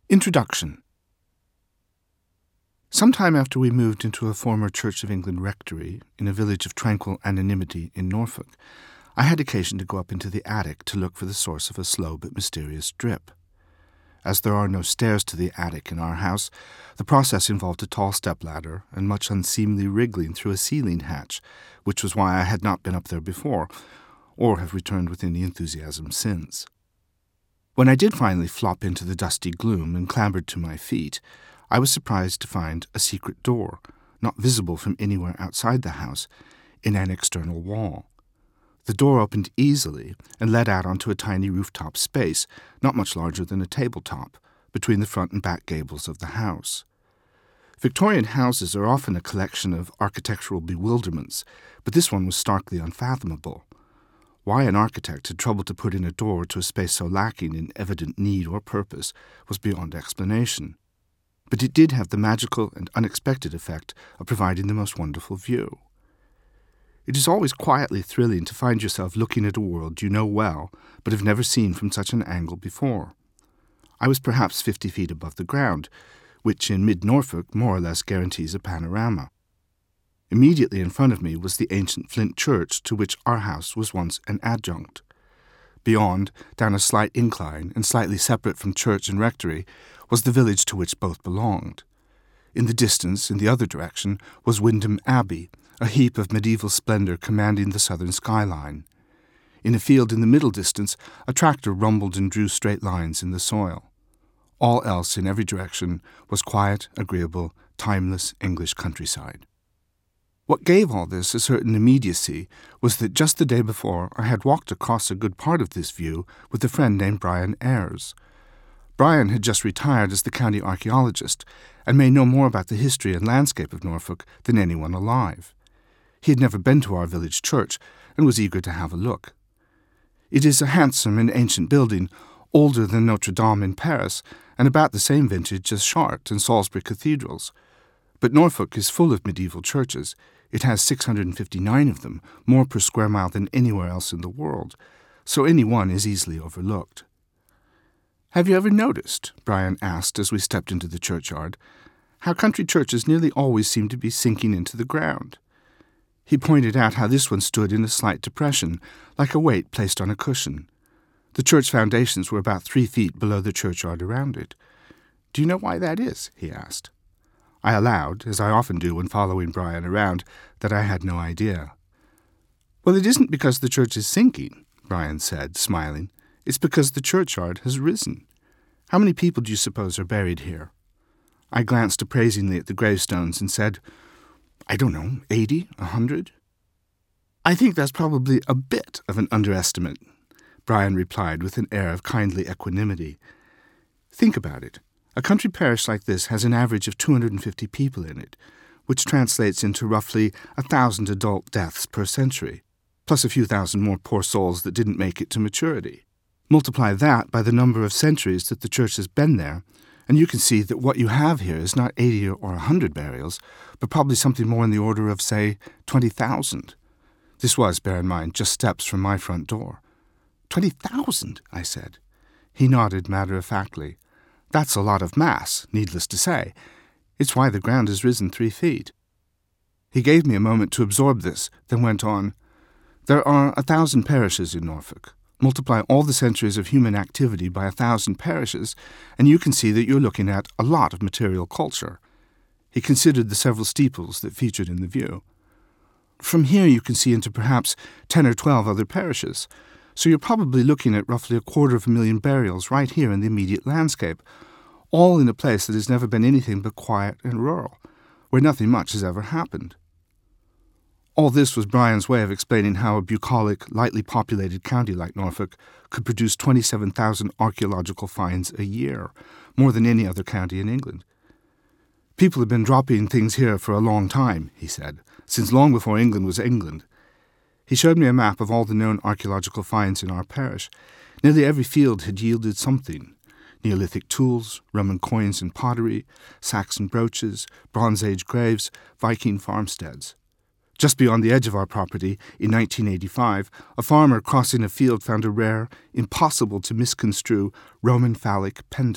Introduction. Some time after we moved into a former Church of England rectory in a village of tranquil anonymity in Norfolk, I had occasion to go up into the attic to look for the source of a slow but mysterious drip. As there are no stairs to the attic in our house, the process involved a tall stepladder and much unseemly wriggling through a ceiling hatch, which was why I had not been up there before, or have returned with any enthusiasm since. When I did finally flop into the dusty gloom and clambered to my feet, I was surprised to find a secret door, not visible from anywhere outside the house, in an external wall. The door opened easily and led out onto a tiny rooftop space, not much larger than a tabletop, between the front and back gables of the house. Victorian houses are often a collection of architectural bewilderments, but this one was starkly unfathomable. Why an architect had troubled to put in a door to a space so lacking in evident need or purpose was beyond explanation. But it did have the magical and unexpected effect of providing the most wonderful view. It is always quietly thrilling to find yourself looking at a world you know well, but have never seen from such an angle before. I was perhaps 50 feet above the ground, which in mid-Norfolk more or less guarantees a panorama. Immediately in front of me was the ancient flint church to which our house was once an adjunct. Beyond, down a slight incline and slightly separate from church and rectory, was the village to which both belonged. In the distance, in the other direction, was Wymondham Abbey, a heap of medieval splendor commanding the southern skyline. In a field in the middle distance, a tractor rumbled and drew straight lines in the soil. All else in every direction was quiet, agreeable, timeless English countryside. What gave all this a certain immediacy was that just the day before I had walked across a good part of this view with a friend named Brian Ayres. Brian had just retired as the county archaeologist and may know more about the history and landscape of Norfolk than anyone alive. He had never been to our village church and was eager to have a look. It is a handsome and ancient building, older than Notre Dame in Paris and about the same vintage as Chartres and Salisbury cathedrals. But Norfolk is full of medieval churches. It has 659 of them, more per square mile than anywhere else in the world, so any one is easily overlooked. "Have you ever noticed," Brian asked as we stepped into the churchyard, "how country churches nearly always seem to be sinking into the ground?" He pointed out how this one stood in a slight depression, like a weight placed on a cushion. The church foundations were about 3 feet below the churchyard around it. "Do you know why that is?" he asked. I allowed, as I often do when following Brian around, that I had no idea. "Well, it isn't because the church is sinking," Brian said, smiling. "It's because the churchyard has risen. How many people do you suppose are buried here?" I glanced appraisingly at the gravestones and said, "I don't know, 80, 100? "I think that's probably a bit of an underestimate," Brian replied with an air of kindly equanimity. "Think about it. A country parish like this has an average of 250 people in it, which translates into roughly 1,000 adult deaths per century, plus a few thousand more poor souls that didn't make it to maturity. Multiply that by the number of centuries that the church has been there, and you can see that what you have here is not 80 or 100 burials, but probably something more in the order of, say, 20,000. This was, bear in mind, just steps from my front door. 20,000, I said. He nodded matter-of-factly. That's a lot of mass, needless to say. It's why the ground has risen 3 feet. He gave me a moment to absorb this, then went on. There are 1,000 parishes in Norfolk. Multiply all the centuries of human activity by 1,000 parishes, and you can see that you're looking at a lot of material culture. He considered the several steeples that featured in the view. From here you can see into perhaps 10 or 12 other parishes, so you're probably looking at roughly 250,000 burials right here in the immediate landscape, all in a place that has never been anything but quiet and rural, where nothing much has ever happened. All this was Brian's way of explaining how a bucolic, lightly populated county like Norfolk could produce 27,000 archaeological finds a year, more than any other county in England. People have been dropping things here for a long time, he said, since long before England was England. He showed me a map of all the known archaeological finds in our parish. Nearly every field had yielded something. Neolithic tools, Roman coins and pottery, Saxon brooches, Bronze Age graves, Viking farmsteads. Just beyond the edge of our property, in 1985, a farmer crossing a field found a rare, impossible to misconstrue Roman phallic pendant.